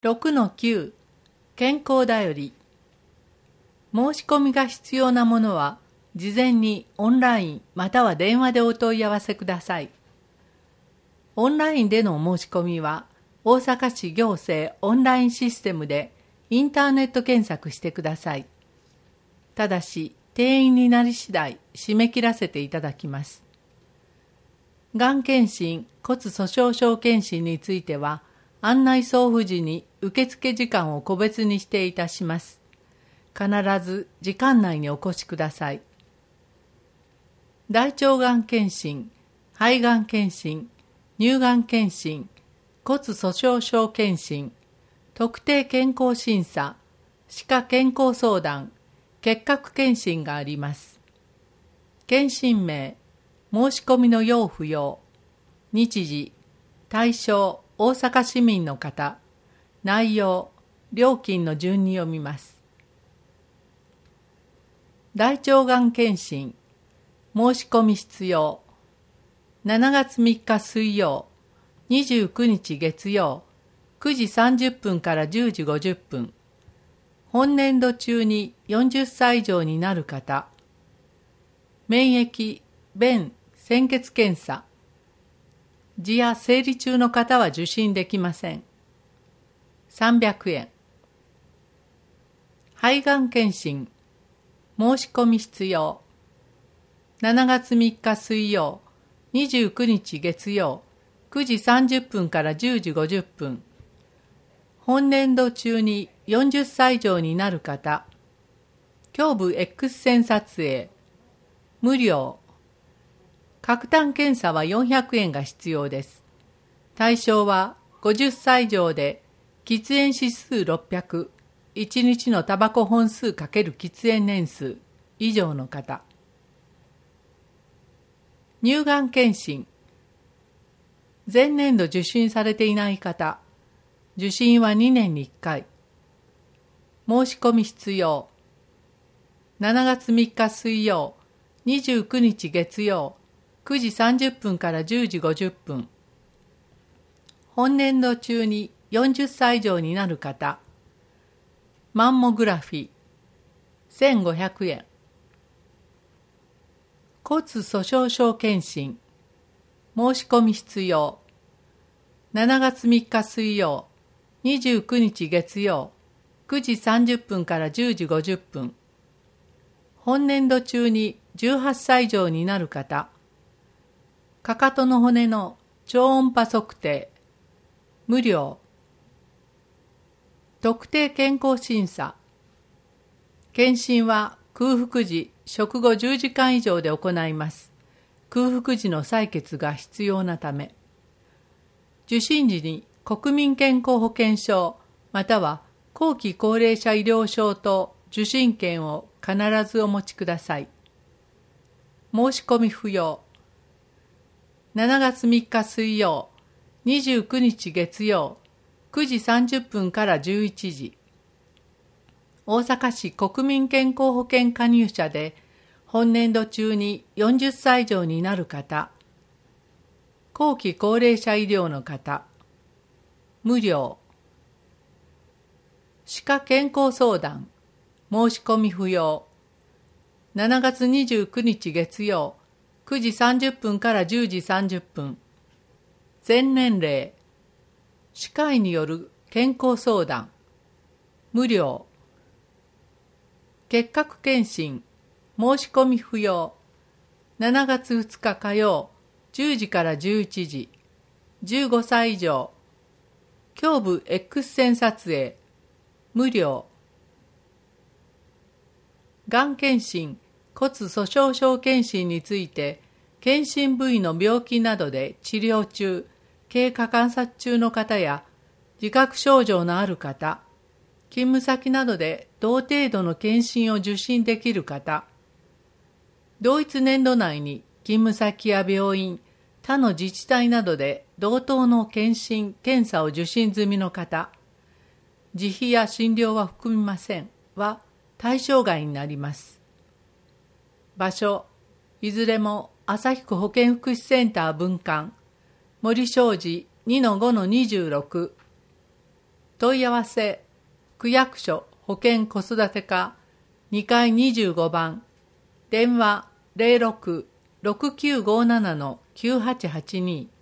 6-9 健康だより。申し込みが必要なものは事前にオンラインまたは電話でお問い合わせください。オンラインでのお申し込みは大阪市行政オンラインシステムでインターネット検索してください。ただし定員になり次第締め切らせていただきます。がん検診、骨粗鬆症検診については案内送付時に受付時間を個別に指定いたします。必ず時間内にお越しください。大腸がん検診、肺がん検診、乳がん検診、骨粗鬆症検診、特定健康審査、歯科健康相談、結核検診があります。検診名、申し込みの要不要、日時、対象、大阪市民の方、内容、料金の順に読みます。大腸がん検診、申し込み必要。7月3日水曜、29日月曜、9時30分から10時50分。本年度中に40歳以上になる方。免疫、便、鮮血検査。痔や生理中の方は受診できません。300円。肺がん検診、申し込み必要。7月3日水曜、29日月曜、9時30分から10時50分。本年度中に40歳以上になる方。胸部 X 線撮影。無料。喀痰検査は400円が必要です。対象は50歳以上で喫煙指数600、1日のタバコ本数×喫煙年数以上の方。乳がん検診。前年度受診されていない方。受診は2年に1回。申し込み必要。7月3日水曜、29日月曜、9時30分から10時50分。本年度中に40歳以上になる方。マンモグラフィー、1500円。骨粗鬆症検診。申し込み必要。7月3日水曜、29日月曜、9時30分から10時50分。本年度中に18歳以上になる方。かかとの骨の超音波測定。無料。特定健康審査。検診は空腹時、食後10時間以上で行います。空腹時の採血が必要なため。受診時に国民健康保険証または後期高齢者医療証と受診券を必ずお持ちください。申し込み不要。7月3日水曜、29日月曜、9時30分から11時。大阪市国民健康保険加入者で本年度中に40歳以上になる方。後期高齢者医療の方。無料。歯科健康相談。申し込み不要。7月29日月曜、9時30分から10時30分。全年齢。歯科医による健康相談。無料。結核検診。申し込み不要。7月2日火曜、10時から11時。15歳以上。胸部 X 線撮影。無料。がん検診、骨粗鬆症検診について、検診部位の病気などで治療中、経過観察中の方や、自覚症状のある方、勤務先などで同程度の検診を受診できる方、同一年度内に勤務先や病院、他の自治体などで同等の検診・検査を受診済みの方、自費や診療は含みませんは対象外になります。場所、いずれも旭区保健福祉センター分館、森商事 2-5-26。 問い合わせ区役所保健子育て課2階25番電話 06-6957-9882